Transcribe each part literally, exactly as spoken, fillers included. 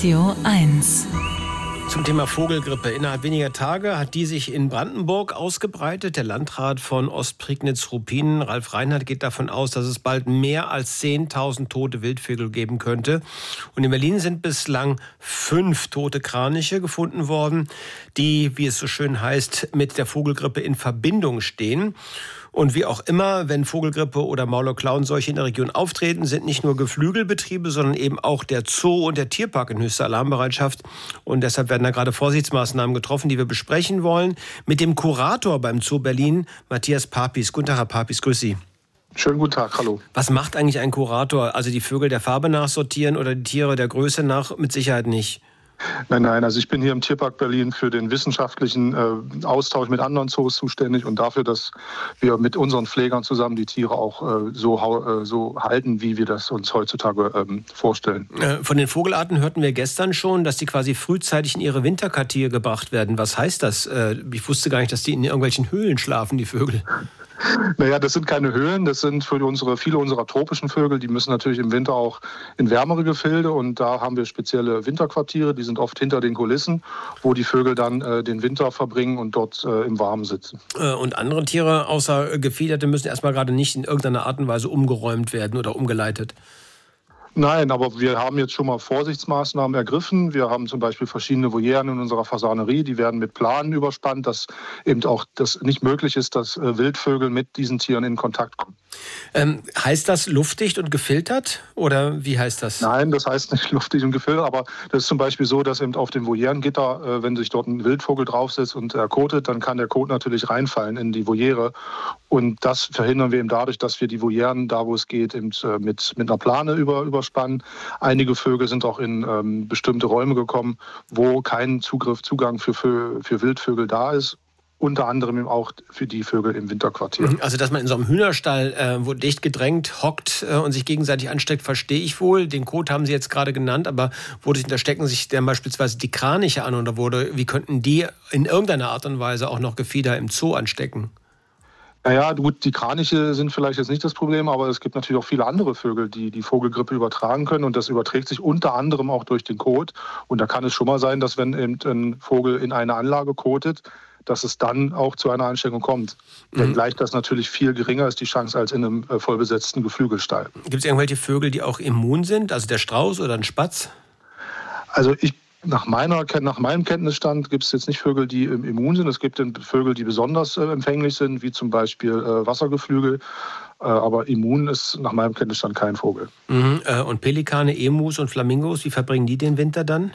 Radio eins. Zum Thema Vogelgrippe. Innerhalb weniger Tage hat die sich in Brandenburg ausgebreitet. Der Landrat von Ostprignitz-Ruppin, Ralf Reinhardt, geht davon aus, dass es bald mehr als zehntausend tote Wildvögel geben könnte. Und in Berlin sind bislang fünf tote Kraniche gefunden worden, die, wie es so schön heißt, mit der Vogelgrippe in Verbindung stehen. Und wie auch immer, wenn Vogelgrippe oder Maulwurf-Klauenseuche in der Region auftreten, sind nicht nur Geflügelbetriebe, sondern eben auch der Zoo und der Tierpark in höchster Alarmbereitschaft. Und deshalb werden da gerade Vorsichtsmaßnahmen getroffen, die wir besprechen wollen. Mit dem Kurator beim Zoo Berlin, Matthias Papis. Guten Tag, Herr Papis, grüß Sie. Schönen guten Tag, hallo. Was macht eigentlich ein Kurator? Also die Vögel der Farbe nachsortieren oder die Tiere der Größe nach? Mit Sicherheit nicht. Nein, nein, also ich bin hier im Tierpark Berlin für den wissenschaftlichen äh, Austausch mit anderen Zoos zuständig und dafür, dass wir mit unseren Pflegern zusammen die Tiere auch äh, so, äh, so halten, wie wir das uns heutzutage ähm, vorstellen. Äh, von den Vogelarten hörten wir gestern schon, dass die quasi frühzeitig in ihre Winterquartiere gebracht werden. Was heißt das? Äh, ich wusste gar nicht, dass die in irgendwelchen Höhlen schlafen, die Vögel. Naja, das sind keine Höhlen, das sind für unsere, viele unserer tropischen Vögel, die müssen natürlich im Winter auch in wärmere Gefilde und da haben wir spezielle Winterquartiere, die sind oft hinter den Kulissen, wo die Vögel dann äh, den Winter verbringen und dort äh, im Warmen sitzen. Äh, und andere Tiere außer Gefiederte müssen erstmal gerade nicht in irgendeiner Art und Weise umgeräumt werden oder umgeleitet? Nein, aber wir haben jetzt schon mal Vorsichtsmaßnahmen ergriffen. Wir haben zum Beispiel verschiedene Volieren in unserer Fasanerie, die werden mit Planen überspannt, dass eben auch das nicht möglich ist, dass äh, Wildvögel mit diesen Tieren in Kontakt kommen. Ähm, heißt das luftdicht und gefiltert oder wie heißt das? Nein, das heißt nicht luftdicht und gefiltert, aber das ist zum Beispiel so, dass eben auf dem Volierengitter, äh, wenn sich dort ein Wildvogel draufsetzt und er kotet, dann kann der Kot natürlich reinfallen in die Voliere und das verhindern wir eben dadurch, dass wir die Volieren, da wo es geht, eben äh, mit, mit einer Plane über, überspannen. Einige Vögel sind auch in ähm, bestimmte Räume gekommen, wo kein Zugriff, Zugang für, für, für Wildvögel da ist. Unter anderem eben auch für die Vögel im Winterquartier. Also, dass man in so einem Hühnerstall, äh, wo dicht gedrängt hockt äh, und sich gegenseitig ansteckt, verstehe ich wohl. Den Kot haben Sie jetzt gerade genannt, aber wo da stecken sich dann beispielsweise die Kraniche an oder wurde, wie könnten die in irgendeiner Art und Weise auch noch Gefieder im Zoo anstecken? Naja, gut, die Kraniche sind vielleicht jetzt nicht das Problem, aber es gibt natürlich auch viele andere Vögel, die die Vogelgrippe übertragen können und das überträgt sich unter anderem auch durch den Kot. Und da kann es schon mal sein, dass wenn eben ein Vogel in eine Anlage kotet, dass es dann auch zu einer Ansteckung kommt. Mhm. Wenngleich das natürlich viel geringer ist, die Chance, als in einem vollbesetzten Geflügelstall. Gibt es irgendwelche Vögel, die auch immun sind, also der Strauß oder ein Spatz? Also ich Nach, meiner, nach meinem Kenntnisstand gibt es jetzt nicht Vögel, die immun sind. Es gibt Vögel, die besonders äh, empfänglich sind, wie zum Beispiel äh, Wassergeflügel. Äh, aber immun ist nach meinem Kenntnisstand kein Vogel. Mhm. Äh, und Pelikane, Emus und Flamingos, wie verbringen die den Winter dann?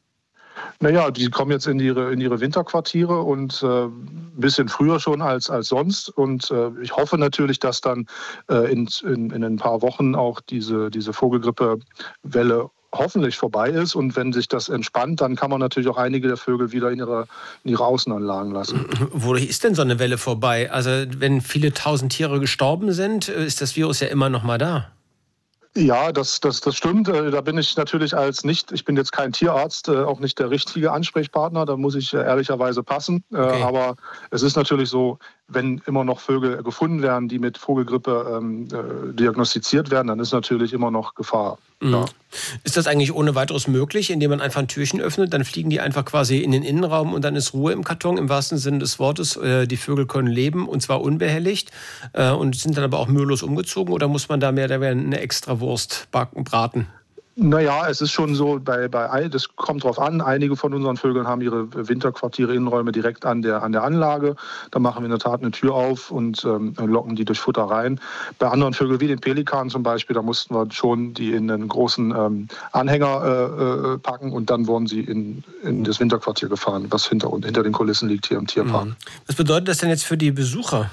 Naja, die kommen jetzt in ihre, in ihre Winterquartiere und äh, ein bisschen früher schon als, als sonst. Und äh, ich hoffe natürlich, dass dann äh, in, in, in ein paar Wochen auch diese, diese Vogelgrippewelle hoffentlich vorbei ist. Und wenn sich das entspannt, dann kann man natürlich auch einige der Vögel wieder in ihre, in ihre Außenanlagen lassen. Wodurch ist denn so eine Welle vorbei? Also wenn viele tausend Tiere gestorben sind, ist das Virus ja immer noch mal da. Ja, das, das, das stimmt. Da bin ich natürlich als nicht, ich bin jetzt kein Tierarzt, auch nicht der richtige Ansprechpartner, da muss ich ehrlicherweise passen. Okay. Aber es ist natürlich so, wenn immer noch Vögel gefunden werden, die mit Vogelgrippe ähm, diagnostiziert werden, dann ist natürlich immer noch Gefahr. Mhm. Ja. Ist das eigentlich ohne weiteres möglich, indem man einfach ein Türchen öffnet, dann fliegen die einfach quasi in den Innenraum und dann ist Ruhe im Karton, im wahrsten Sinne des Wortes. Äh, die Vögel können leben und zwar unbehelligt äh, und sind dann aber auch mühelos umgezogen oder muss man da mehr da eine extra Wurst backen, braten? Naja, es ist schon so, bei, bei, das kommt drauf an. Einige von unseren Vögeln haben ihre Winterquartiere, Innenräume direkt an der, an der Anlage. Da machen wir in der Tat eine Tür auf und ähm, locken die durch Futter rein. Bei anderen Vögeln, wie den Pelikan zum Beispiel, da mussten wir schon die in einen großen ähm, Anhänger äh, äh, packen und dann wurden sie in, in das Winterquartier gefahren, was hinter, hinter den Kulissen liegt hier im Tierpark. Mhm. Was bedeutet das denn jetzt für die Besucher?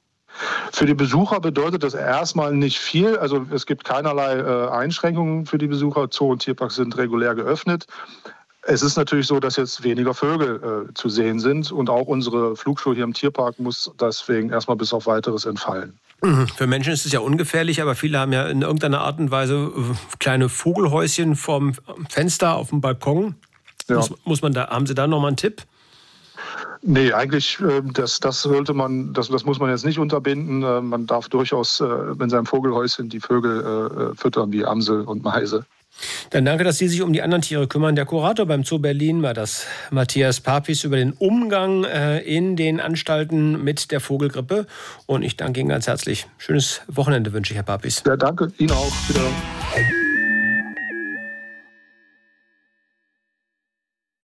Für die Besucher bedeutet das erstmal nicht viel. Also es gibt keinerlei äh, Einschränkungen für die Besucher. Zoo und Tierpark sind regulär geöffnet. Es ist natürlich so, dass jetzt weniger Vögel äh, zu sehen sind. Und auch unsere Flugshow hier im Tierpark muss deswegen erstmal bis auf Weiteres entfallen. Für Menschen ist es ja ungefährlich, aber viele haben ja in irgendeiner Art und Weise kleine Vogelhäuschen vorm Fenster auf dem Balkon. Ja. Muss, muss man da, haben Sie da nochmal einen Tipp? Nee, eigentlich, das, das sollte man, das, das muss man jetzt nicht unterbinden. Man darf durchaus in seinem Vogelhäuschen die Vögel äh, füttern, wie Amsel und Meise. Dann danke, dass Sie sich um die anderen Tiere kümmern. Der Kurator beim Zoo Berlin war das, Matthias Papis, über den Umgang äh, in den Anstalten mit der Vogelgrippe. Und ich danke Ihnen ganz herzlich. Schönes Wochenende wünsche ich, Herr Papis. Ja, danke Ihnen auch. Wiederhören.